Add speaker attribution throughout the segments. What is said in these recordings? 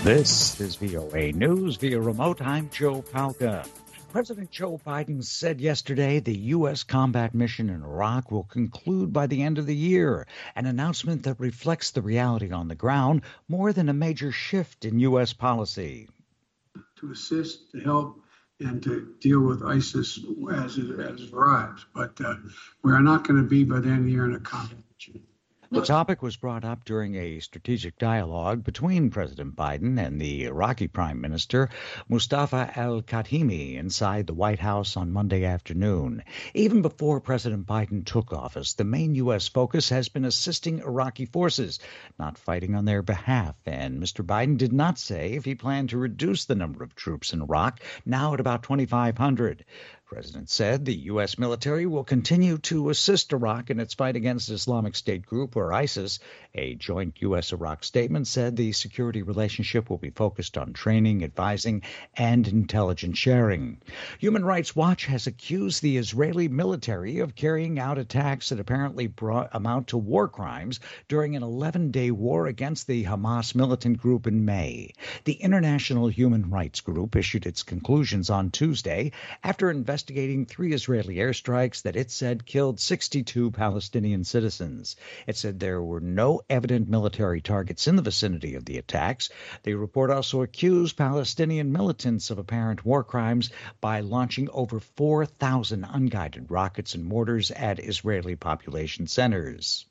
Speaker 1: This is VOA News via remote. I'm Joe Palca. President Joe Biden said yesterday the U.S. combat mission in Iraq will conclude by the end of the year, an announcement that reflects the reality on the ground more than a major shift in U.S. policy.
Speaker 2: To assist, to help, and to deal with ISIS as it arrives. But we are not going to be by the end of the year in a combat mission.
Speaker 1: The topic was brought up during a strategic dialogue between President Biden and the Iraqi Prime Minister Mustafa al-Kadhimi inside the White House on Monday afternoon. Even before President Biden took office, the main U.S. focus has been assisting Iraqi forces, not fighting on their behalf. And Mr. Biden did not say if he planned to reduce the number of troops in Iraq, now at about 2,500. The president said the U.S. military will continue to assist Iraq in its fight against Islamic State group or ISIS. A joint U.S.-Iraq statement said the security relationship will be focused on training, advising, and intelligence sharing. Human Rights Watch has accused the Israeli military of carrying out attacks that apparently amount to war crimes during an 11-day war against the Hamas militant group in May. The International Human Rights Group issued its conclusions on Tuesday after investigating 3 Israeli airstrikes that it said killed 62 Palestinian citizens. It said there were no evident military targets in the vicinity of the attacks. The report also accused Palestinian militants of apparent war crimes by launching over 4,000 unguided rockets and mortars at Israeli population centers.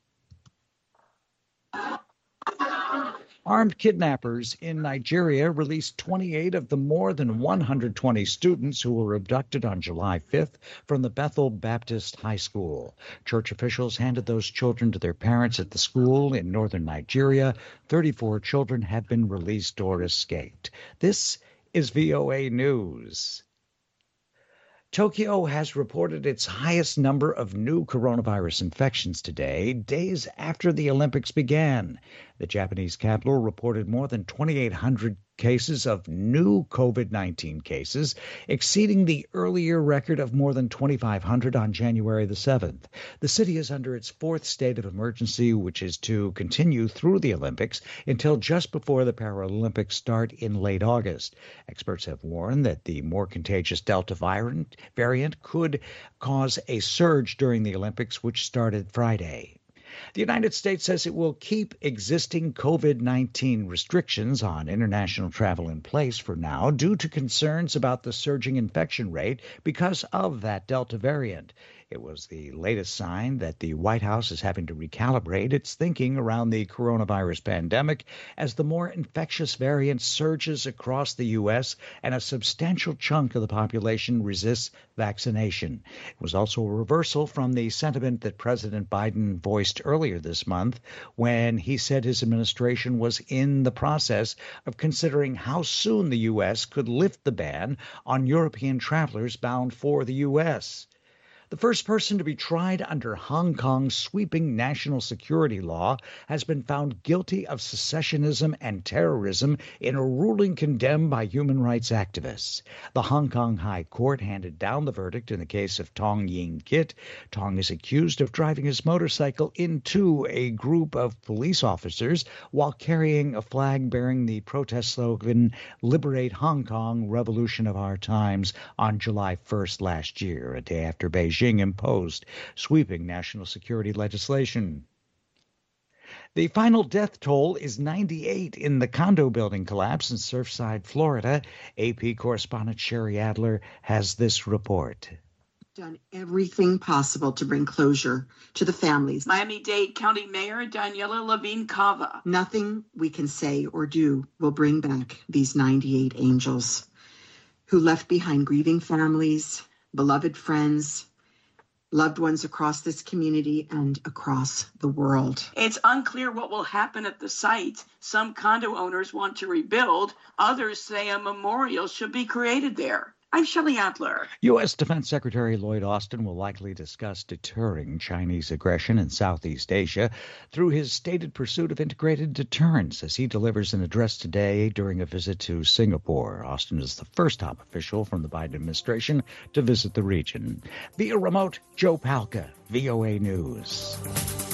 Speaker 1: Armed kidnappers in Nigeria released 28 of the more than 120 students who were abducted on July 5th from the Bethel Baptist High School. Church officials handed those children to their parents at the school in northern Nigeria. 34 children have been released or escaped. This is VOA News. Tokyo has reported its highest number of new coronavirus infections today, days after the Olympics began. The Japanese capital reported more than 2,800 cases of new COVID-19 cases, exceeding the earlier record of more than 2,500 on January the 7th. The city is under its 4th state of emergency, which is to continue through the Olympics until just before the Paralympics start in late August. Experts have warned that the more contagious Delta variant could cause a surge during the Olympics, which started Friday. The United States says it will keep existing COVID-19 restrictions on international travel in place for now due to concerns about the surging infection rate because of that Delta variant. It was the latest sign that the White House is having to recalibrate its thinking around the coronavirus pandemic as the more infectious variant surges across the U.S. and a substantial chunk of the population resists vaccination. It was also a reversal from the sentiment that President Biden voiced earlier this month when he said his administration was in the process of considering how soon the U.S. could lift the ban on European travelers bound for the U.S. The first person to be tried under Hong Kong's sweeping national security law has been found guilty of secessionism and terrorism in a ruling condemned by human rights activists. The Hong Kong High Court handed down the verdict in the case of Tong Yin Kit. Tong is accused of driving his motorcycle into a group of police officers while carrying a flag bearing the protest slogan, "Liberate Hong Kong, Revolution of Our Times," on July 1st last year, a day after Beijing imposed sweeping national security legislation. The final death toll is 98 in the condo building collapse in Surfside, Florida. AP correspondent Sherry Adler has this report.
Speaker 3: Done everything possible to bring closure to the families.
Speaker 4: Miami-Dade County Mayor Daniela Levine Cava.
Speaker 3: Nothing we can say or do will bring back these 98 angels who left behind grieving families, beloved friends, loved ones across this community and across the world.
Speaker 4: It's unclear what will happen at the site. Some condo owners want to rebuild. Others say a memorial should be created there. I'm Shelley Adler.
Speaker 1: U.S. Defense Secretary Lloyd Austin will likely discuss deterring Chinese aggression in Southeast Asia through his stated pursuit of integrated deterrence as he delivers an address today during a visit to Singapore. Austin is the first top official from the Biden administration to visit the region. Via remote, Joe Palca, VOA News.